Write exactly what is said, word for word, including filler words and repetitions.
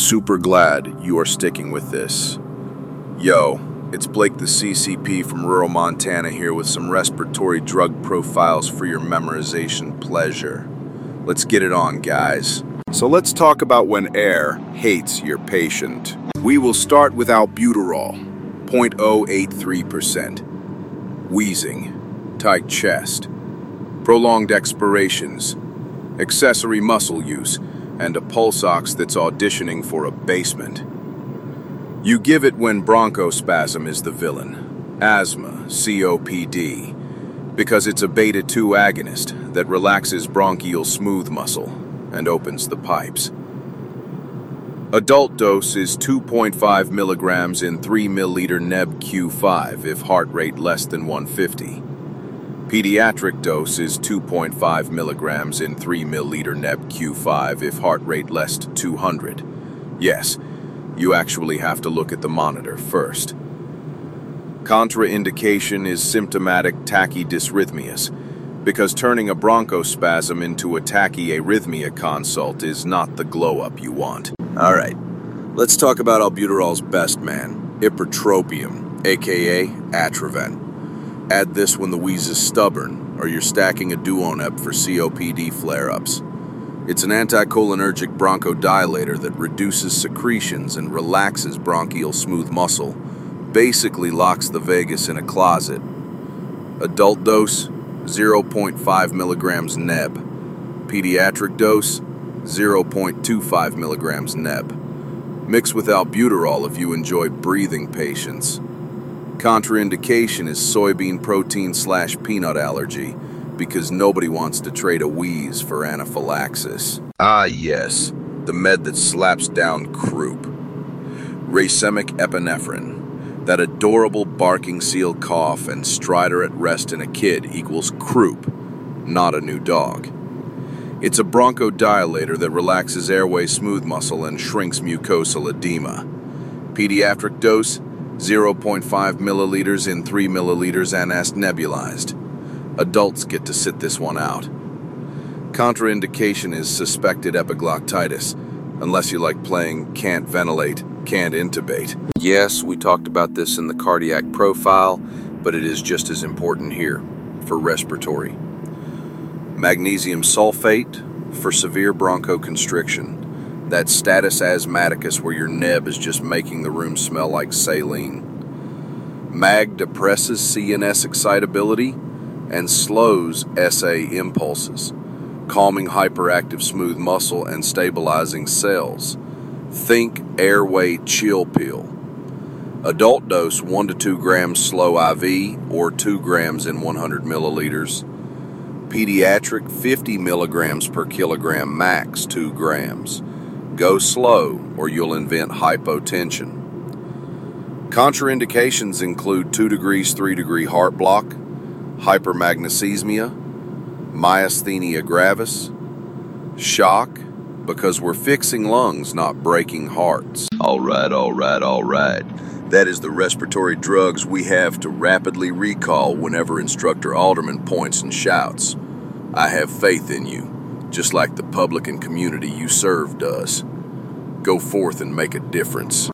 super glad you are sticking with this. Yo, it's Blake the C C P from rural Montana here with some respiratory drug profiles for your memorization pleasure. Let's get it on, guys. So let's talk about when air hates your patient. We will start with albuterol, zero point zero eight three percent. Wheezing, tight chest, prolonged expirations, accessory muscle use, and a pulse ox that's auditioning for a basement. You give it when bronchospasm is the villain, asthma, C O P D, because it's a beta two agonist that relaxes bronchial smooth muscle and opens the pipes. Adult dose is two point five milligrams in three milliliter neb Q five if heart rate less than one fifty. Pediatric dose is two point five milligrams in three milliliter neb Q five if heart rate less than two hundred. Yes, you actually have to look at the monitor first. Contraindication is symptomatic tachydysrhythmias, because turning a bronchospasm into a tachyarrhythmia consult is not the glow-up you want. All right, let's talk about albuterol's best man, ipratropium, aka Atrovent. Add this when the wheeze is stubborn, or you're stacking a Duonep for C O P D flare-ups. It's an anticholinergic bronchodilator that reduces secretions and relaxes bronchial smooth muscle, basically locks the vagus in a closet. Adult dose, zero point five milligrams neb. Pediatric dose, zero point two five milligrams neb. Mix with albuterol if you enjoy breathing patients. Contraindication is soybean protein slash peanut allergy, because nobody wants to trade a wheeze for anaphylaxis. Ah yes, the med that slaps down croup. Racemic epinephrine, that adorable barking seal cough and stridor at rest in a kid equals croup, not a new dog. It's a bronchodilator that relaxes airway smooth muscle and shrinks mucosal edema. Pediatric dose, zero point five milliliters in three milliliters anast nebulized. Adults get to sit this one out. Contraindication is suspected epiglottitis, unless you like playing can't ventilate, can't intubate. Yes, we talked about this in the cardiac profile, but it is just as important here for respiratory. Magnesium sulfate for severe bronchoconstriction, that status asthmaticus where your neb is just making the room smell like saline. Mag depresses C N S excitability and slows S A impulses, calming hyperactive smooth muscle and stabilizing cells. Think airway chill pill. Adult dose one to two grams slow I V or two grams in one hundred milliliters. Pediatric fifty milligrams per kilogram max two grams. Go slow or you'll invent hypotension. Contraindications include two degrees three degree heart block, hypermagnesemia, myasthenia gravis, shock, because we're fixing lungs, not breaking hearts. All right, all right, all right. That is the respiratory drugs we have to rapidly recall whenever Instructor Alderman points and shouts. I have faith in you, just like the public and community you serve does. Go forth and make a difference.